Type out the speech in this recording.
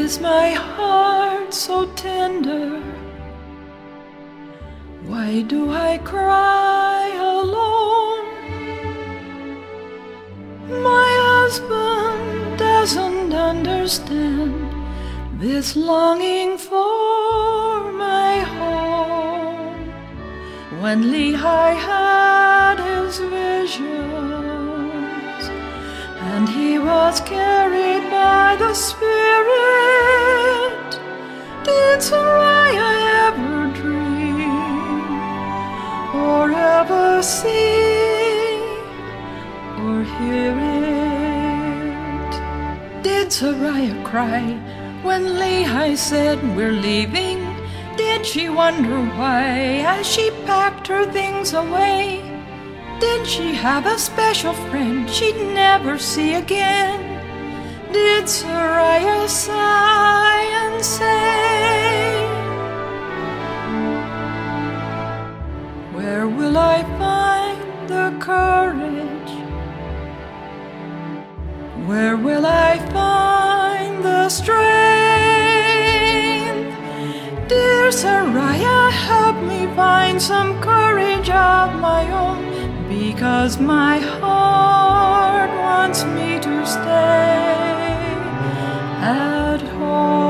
Is my heart so tender? Why do I cry alone? My husband doesn't understand this longing for my home. When Lehi had his visions and he was carried by the Spirit, did Sariah ever dream or ever see or hear it? Did Sariah cry when Lehi said, "We're leaving"? Did she wonder why as she packed her things away? Did she have a special friend she'd never see again? Did Sariah sigh and say, "Where will I find the courage? Where will I find the strength? Dear Sariah, help me find some courage of my own, because my heart wants me to stay at home."